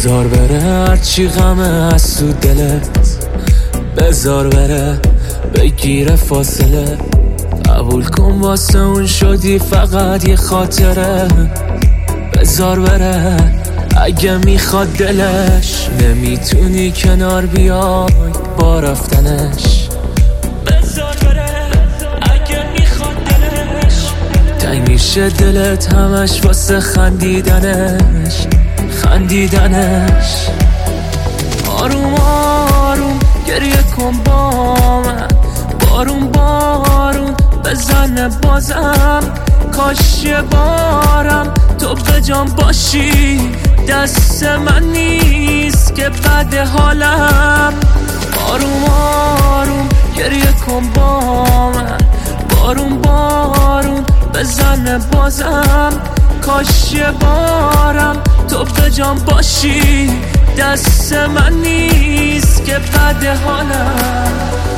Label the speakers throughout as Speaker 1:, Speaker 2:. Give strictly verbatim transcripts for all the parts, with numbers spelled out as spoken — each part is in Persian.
Speaker 1: بذار بره هرچی غمه از تو دلت، بذار بره بگیره فاصله. قبول کن واسه اون شدی فقط یه خاطره. بذار بره اگه میخواد دلش، نمیتونی کنار بیای با رفتنش. بذار بره اگه میخواد دلش، تنگ میشه دلت همش واسه خندیدنش خندیدنش. آروم آروم گریه کن با من، بارون بارون بزنه بازم. کاش یه بارم تو به جان باشی، دست من نیست که بد حالم. آروم آروم گریه کن با من، بارون بارون بزنه بازم. کاش یه بارم تو به جان باشی، دست من نیست که بد حالم.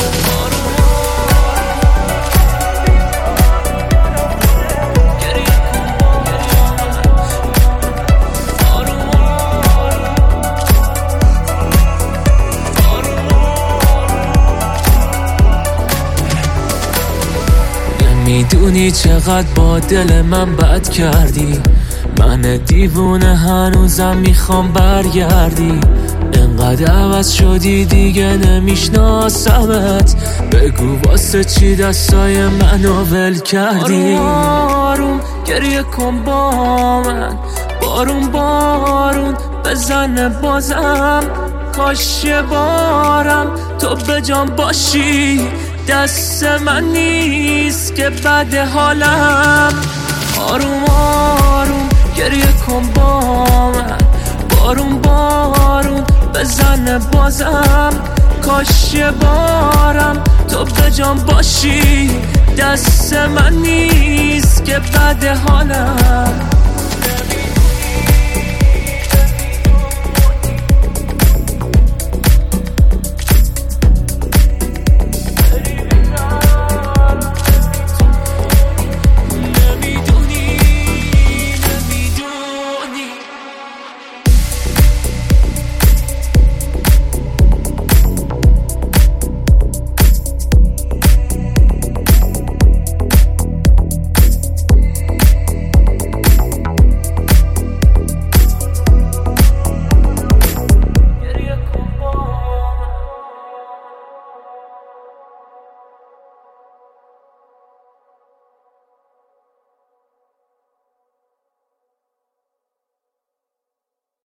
Speaker 1: میدونی چقدر با دل من بد کردی، من دیوونه هنوزم میخوام برگردی. انقدر عوض شدی دیگه نمیشناسمت، بگو واسه چی دستای منو ول کردی. آروم آروم گریه کن با من، بارون بارون بزنه بازم. کاش یه بارم تو به جان باشی، دست من نیست که بد حالم. آروم آروم گریه کن با من، بارون بارون بزنه بازم. کاش یه بارم تو به جان باشی، دست من نیست که بد حالم.